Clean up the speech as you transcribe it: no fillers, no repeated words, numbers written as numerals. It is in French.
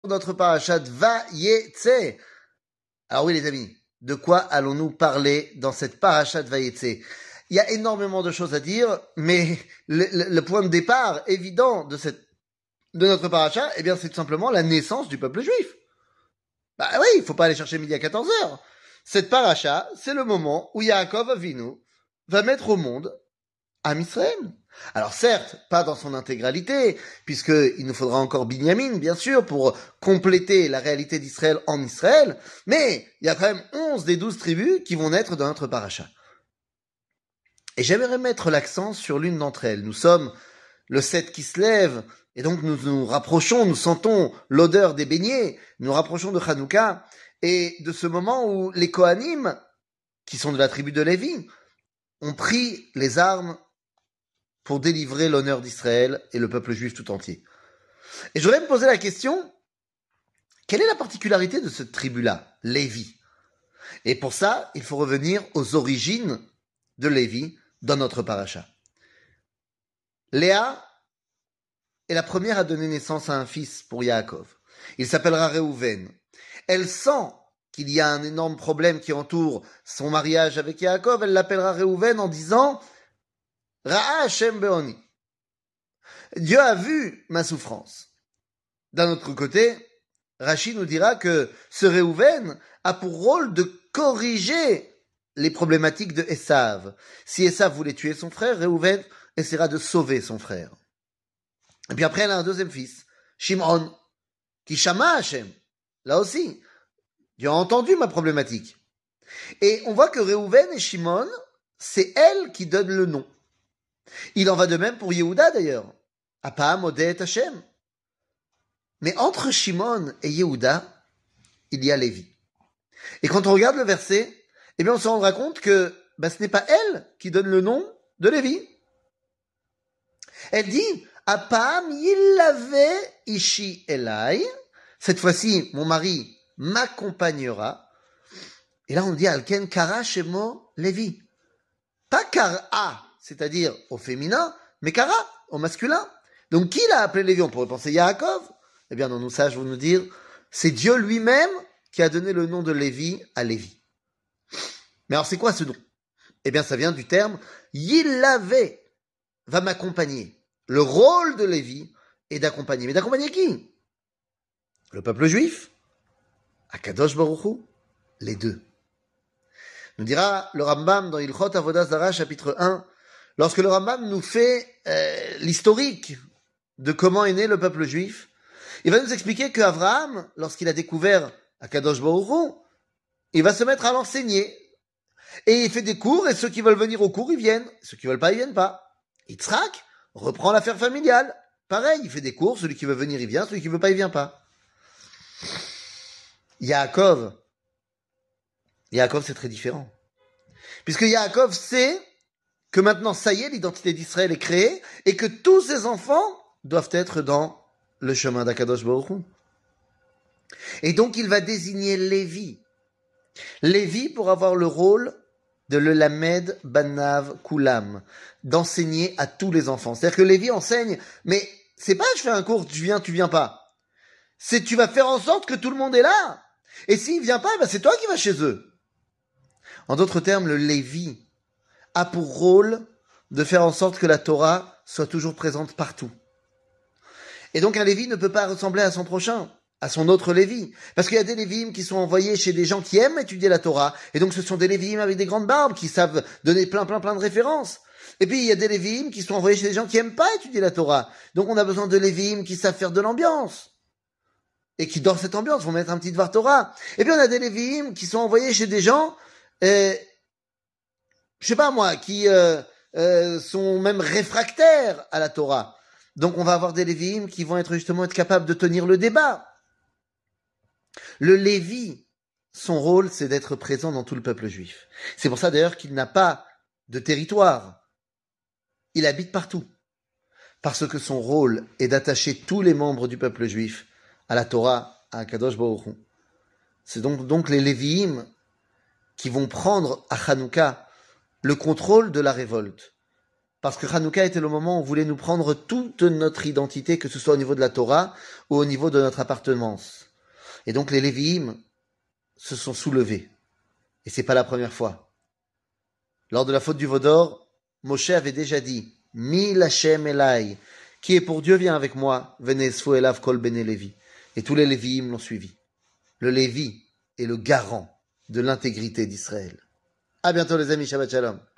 notre parashat Vayetze. Alors oui les amis, de quoi allons-nous parler dans cette parashat Vayetze? Il y a énormément de choses à dire, mais le point de départ évident de notre parasha, eh bien c'est tout simplement la naissance du peuple juif. Bah oui, il faut pas aller chercher midi à 14h. Cette parasha, c'est le moment où Yaakov Avinu va mettre au monde Am Israël. Alors certes, pas dans son intégralité, puisqu'il nous faudra encore Binyamin, bien sûr, pour compléter la réalité d'Israël en Israël, mais il y a quand même 11 des 12 tribus qui vont naître dans notre paracha. Et j'aimerais mettre l'accent sur l'une d'entre elles. Nous sommes le 7 qui se lève, et donc nous nous rapprochons, nous sentons l'odeur des beignets, nous nous rapprochons de Hanouka, et de ce moment où les Kohanim, qui sont de la tribu de Lévi, ont pris les armes pour délivrer l'honneur d'Israël et le peuple juif tout entier. Et je voudrais me poser la question, quelle est la particularité de cette tribu-là, Lévi? Et pour ça, il faut revenir aux origines de Lévi dans notre paracha. Léa est la première à donner naissance à un fils pour Yaakov. Il s'appellera Réhouven. Elle sent qu'il y a un énorme problème qui entoure son mariage avec Yaakov. Elle l'appellera Réhouven en disant Ra'a Hashem Be'oni. Dieu a vu ma souffrance. D'un autre côté, Rashi nous dira que ce Réhouven a pour rôle de corriger les problématiques de Esav. Si Esav voulait tuer son frère, Réhouven essaiera de sauver son frère. Et puis après, elle a un deuxième fils, Shimon, qui Shama Hashem. Là aussi, Dieu a entendu ma problématique. Et on voit que Réhouven et Shimon, c'est elle qui donne le nom. Il en va de même pour Yehuda d'ailleurs. Apam Odet Hashem. Mais entre Shimon et Yehuda, il y a Lévi. Et quand on regarde le verset, eh bien on se rendra compte que ce n'est pas elle qui donne le nom de Lévi. Elle dit Apam Yilave Ishi Elai. Cette fois-ci, mon mari m'accompagnera. Et là on dit Alken Kara Shemo Lévi. Pas Kara, c'est-à-dire au féminin, mais Kara, au masculin. Donc qui l'a appelé Lévi? On pourrait penser Yaakov. Eh bien non, nous sages vont nous dire, c'est Dieu lui-même qui a donné le nom de Lévi à Lévi. Mais alors c'est quoi ce nom? Eh bien ça vient du terme Yilave, va m'accompagner. Le rôle de Lévi est d'accompagner. Mais d'accompagner qui? Le peuple juif? Akadosh Baruch Hu? Les deux. Nous dira le Rambam dans Ilchot Avodah Zara chapitre 1, lorsque le Rambam nous fait l'historique de comment est né le peuple juif, il va nous expliquer qu'Avraham, lorsqu'il a découvert Akadosh Baruch Hu, il va se mettre à l'enseigner. Et il fait des cours, et ceux qui veulent venir au cours, ils viennent. Ceux qui veulent pas, ils viennent pas. Yitzhak reprend l'affaire familiale. Pareil, il fait des cours, celui qui veut venir, il vient, celui qui veut pas, il vient pas. Yaakov, c'est très différent. Puisque Yaakov sait que maintenant, ça y est, l'identité d'Israël est créée, et que tous ses enfants doivent être dans le chemin d'Akadosh Baruch Hu. Et donc, il va désigner Lévi. Lévi pour avoir le rôle de le Lamed Banav Kulam, d'enseigner à tous les enfants. C'est-à-dire que Lévi enseigne, mais c'est pas je fais un cours, tu viens pas. C'est tu vas faire en sorte que tout le monde est là. Et s'il vient pas, c'est toi qui vas chez eux. En d'autres termes, le Lévi a pour rôle de faire en sorte que la Torah soit toujours présente partout. Et donc un Lévi ne peut pas ressembler à son prochain, à son autre Lévi. Parce qu'il y a des Lévim qui sont envoyés chez des gens qui aiment étudier la Torah. Et donc ce sont des Lévim avec des grandes barbes qui savent donner plein de références. Et puis il y a des Lévim qui sont envoyés chez des gens qui aiment pas étudier la Torah. Donc on a besoin de Lévim qui savent faire de l'ambiance. Et qui dans cette ambiance vont mettre un petit devoir Torah. Et puis on a des Lévim qui sont envoyés chez des gens, je sais pas moi, qui sont même réfractaires à la Torah. Donc on va avoir des Lévim qui vont être capables de tenir le débat. Le Lévi, son rôle, c'est d'être présent dans tout le peuple juif. C'est pour ça d'ailleurs qu'il n'a pas de territoire. Il habite partout. Parce que son rôle est d'attacher tous les membres du peuple juif à la Torah, à Kadosh Baruch Hu. C'est donc les Parce que Hanouka était le moment où on voulait nous prendre toute notre identité, que ce soit au niveau de la Torah ou au niveau de notre appartenance. Et donc les Lévi'im se sont soulevés. Et c'est pas la première fois. Lors de la faute du veau d'or, Moshe avait déjà dit Mi Lachem Elai, qui est pour Dieu vient avec moi, Venesfu Elav Kol Bene Lévi. Et tous les Lévi'im l'ont suivi. Le Lévi est le garant de l'intégrité d'Israël. À bientôt les amis, Shabbat Shalom.